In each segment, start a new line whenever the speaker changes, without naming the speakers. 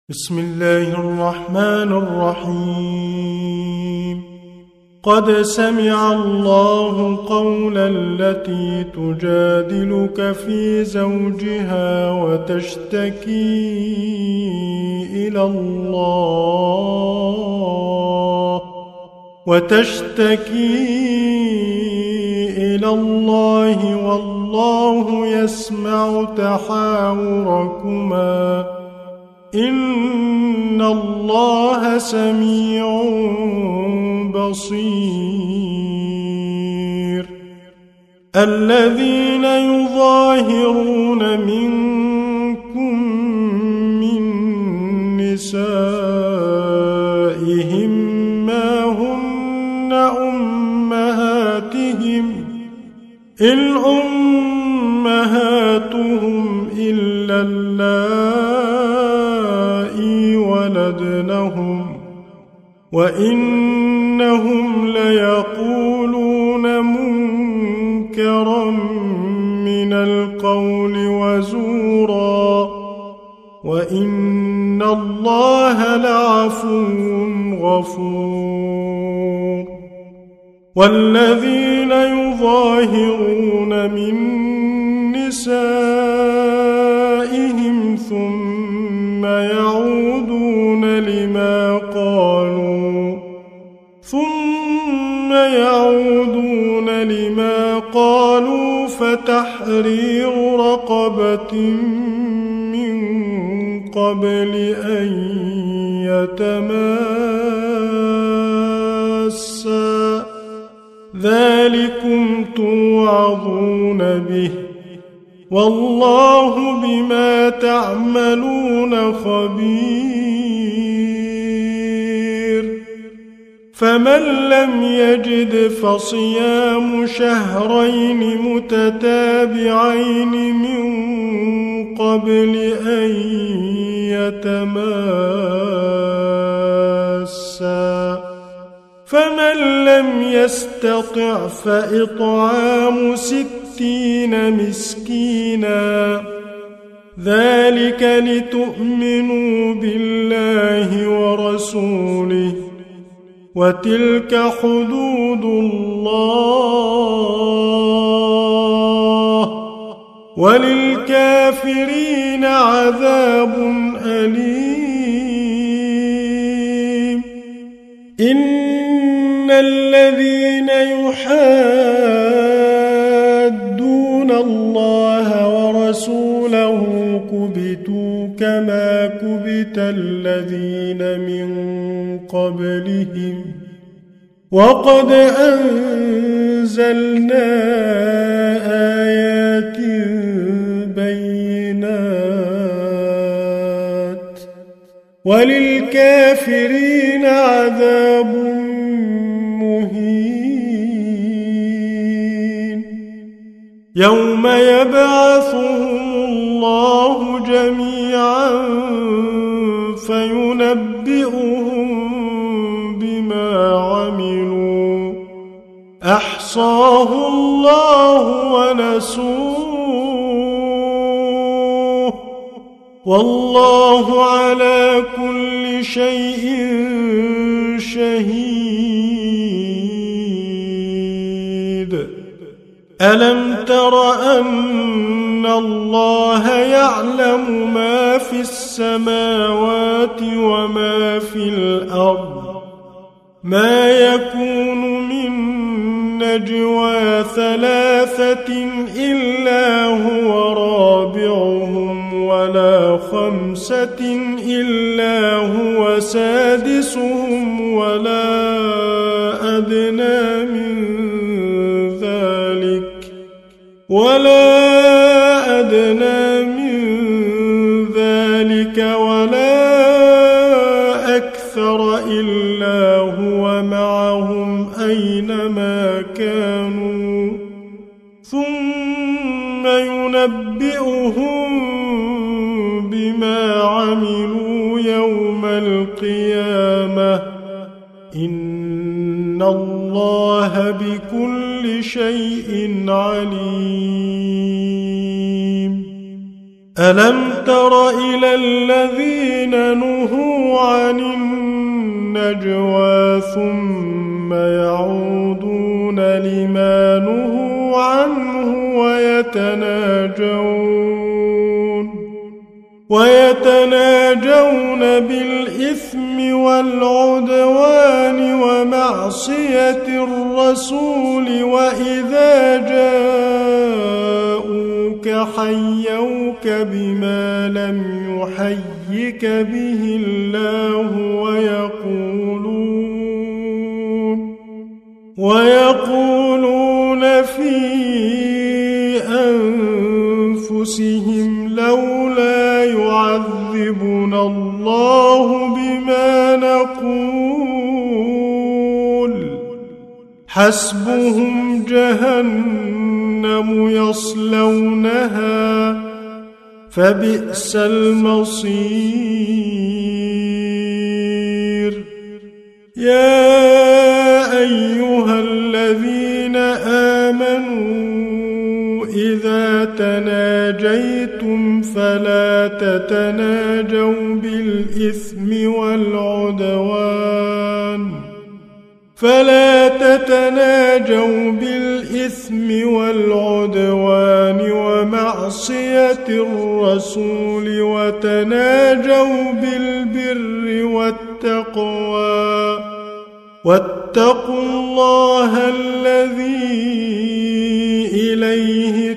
بسم الله الرحمن الرحيم. قد سمع الله قول التي تجادلك في زوجها وتشتكي إلى الله والله يسمع تحاوركما إن الله سميع بصير. الذين يظاهرون منكم من نسائهم ما هن أمهاتهم إن أمهاتهم إلا اللائي ولدنهم وإنهم ليقولون منكرا من القول وزورا وإن الله لعفو غفور. والذين يظاهرون من نسائهم ثم يعودون لما قالوا فتحرير رقبة من قبل أن يتماسا ذلكم توعظون به والله بما تعملون خبير. فمن لم يجد فصيام شهرين متتابعين من قبل أن يتماسا فمن لم يستطع فإطعام 60 مسكينا ذلك لتؤمنوا بالله ورسوله وتلك حدود الله وللكافرين عذاب أليم. إن الذين يحادون الله ورسوله كبتوا كما كبت الذين من قبلهم وقد أنزلنا آيات بينات وللكافرين عذاب مهين. يوم يبعثهم الله جميعا فينبئهم بما عملوا أحصاه الله ونسوه والله على كل شيء شهيد. ألم تر أن الله يعلم ما في السماوات وما في الأرض ما يكون من نجوى 3 إلا هو رابعهم ولا 5 إلا هو سادسهم ولا أدنى من ذلك ولا أكثر إلا هو معهم أينما كانوا ثم ينبئهم بما عملوا يوم القيامة إن الله بكل شيء عليم. ألم تر إلى الذين نهوا عن النجوى ثم يعودون لما نهوا عنه ويتناجون بالإثم والعدوان ومعصية الرسول وإذا جاءوك حيوك بما لم يحيك به الله ويقولون في أنفسهم لولا يعذبنا الله بما نقول حسبهم جهنم يصلونها فبئس المصير يا أيها الذين آمنوا إذا تناجيتم فلا تتناجوا بالإثم والعدوان ومعصية الرسول وتناجوا بالبر والتقوى واتقوا الله الذي إليه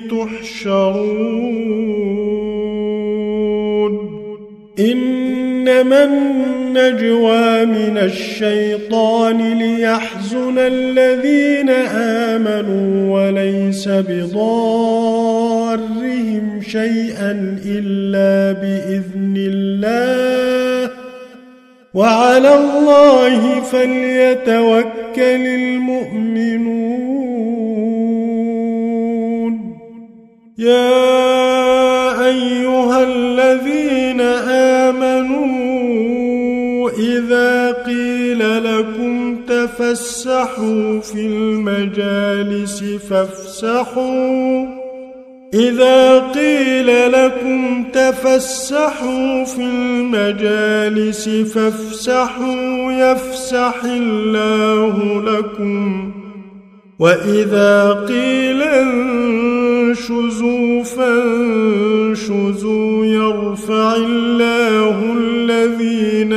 تحشرون إنما النجوى من الشيطان ليحزن الذين آمنوا وليس بضارهم شيئا إلا بإذن الله وعلى الله فليتوكل المؤمنون يا أيها الذين آمنوا إذا قيل لكم تفسحوا في المجالس فافسحوا يفسح الله لكم وإذا قيل انشزوا فانشزوا يرفع الله الذين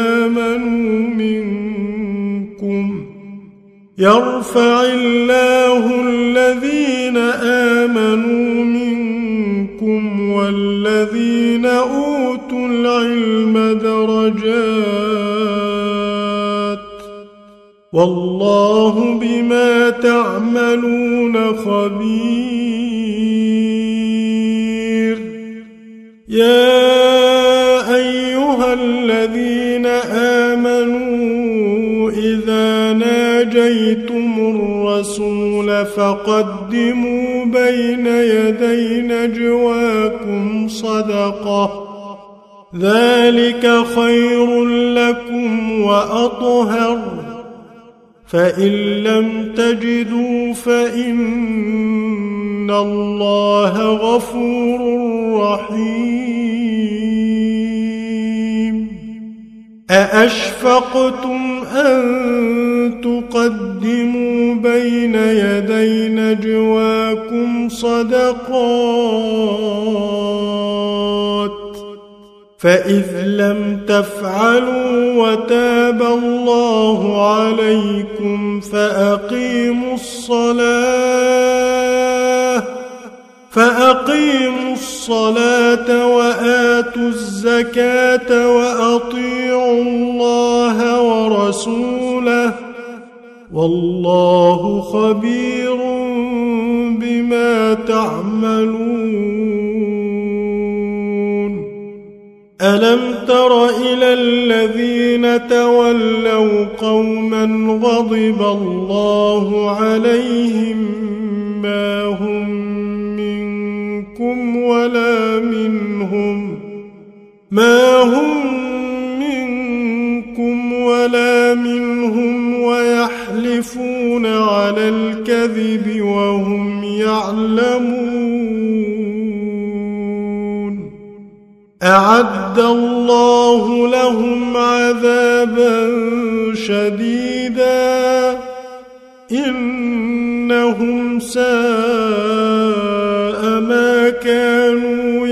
آمنوا منكم والذين أوتوا العلم درجات والله بما تعملون خبير يا أيها الذين آمنوا إذا ناجيتم الرسول فقدموا بين يدي نجواكم صدقة ذلك خير لكم وأطهر فإن لم تجدوا فإن الله غفور رحيم أأشفقتم أن تقدموا بين يدي نجواكم صدقات فإذ لم تفعلوا وتاب الله عليكم فأقيموا الصلاة وآتوا الزكاة وأطيعوا الله ورسوله والله خبير بما تعملون ألم تر إلى الذين تولوا قوما غضب الله عليهم ما هم منكم ولا منهم ويحلفون على الكذب وهم يعلمون أعد الله لهم عذابا شديدا إنهم ساء ما كانوا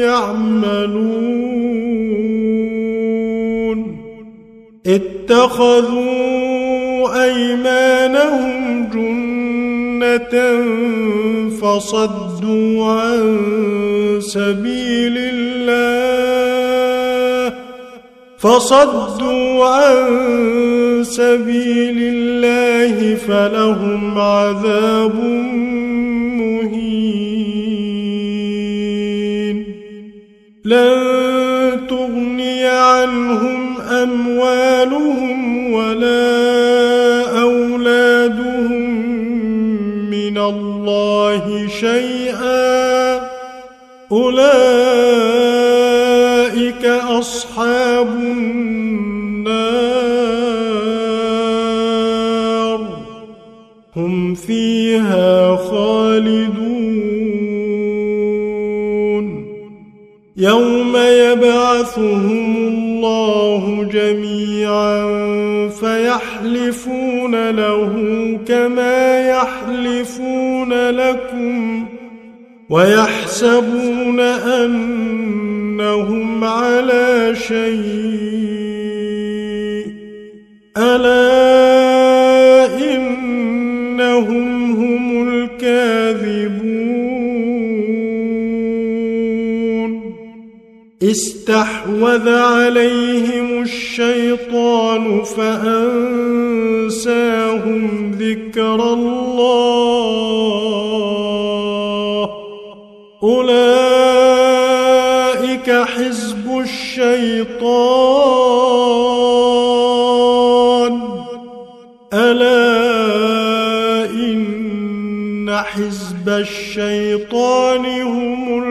يعملون اتخذوا أيمانهم جنة فصدوا عن سبيل الله فلهم عذاب مهين لن تغني عنهم أموالهم ولا أولادهم من الله شيئا أولئك أصحاب النار هم فيها خالدون يوم يبعثهم الله جميعا فيحلفون له كما يحلفون لكم ويحسبون أنهم على شيء ألا إنهم هم الكاذبون استحوذ عليهم الشيطان فأنساهم ذكر الله أولئك حزب الشيطان ألا إن حزب الشيطان هم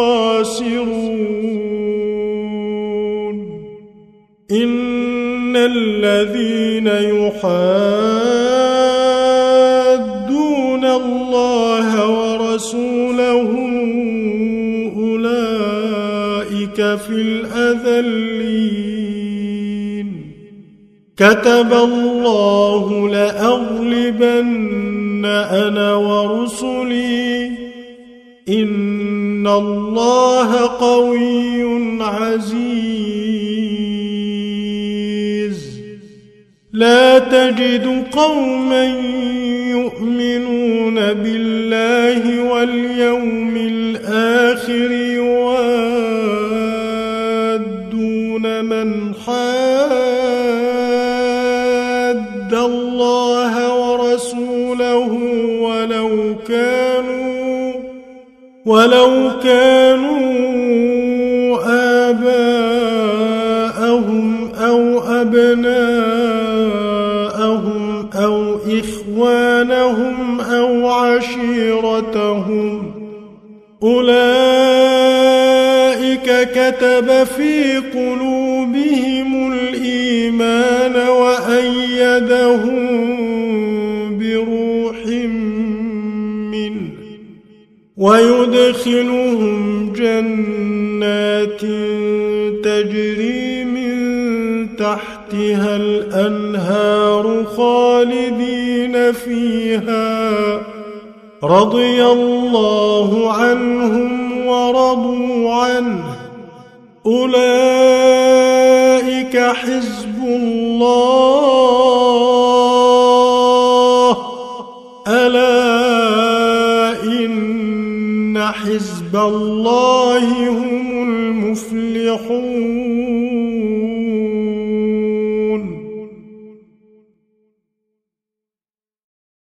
الخاسرون إن الذين يحادون الله ورسوله أولئك في الأذلين كتب الله لأغلبن أنا ورسلي إن الله قوي عزيز لا تجد قوما يؤمنون بالله واليوم الآخر يوادون من حاد الله ورسوله ولو كانوا آباءهم أو أبناءهم أو إخوانهم أو عشيرتهم أولئك كتب في قلوبهم الإيمان وأيدهم بروح منه ويدخلهم جنات تجري من تحتها الأنهار خالدين فيها رضي الله عنهم ورضوا عنه أولئك حزب الله ألا إن حزب الله هم المفلحون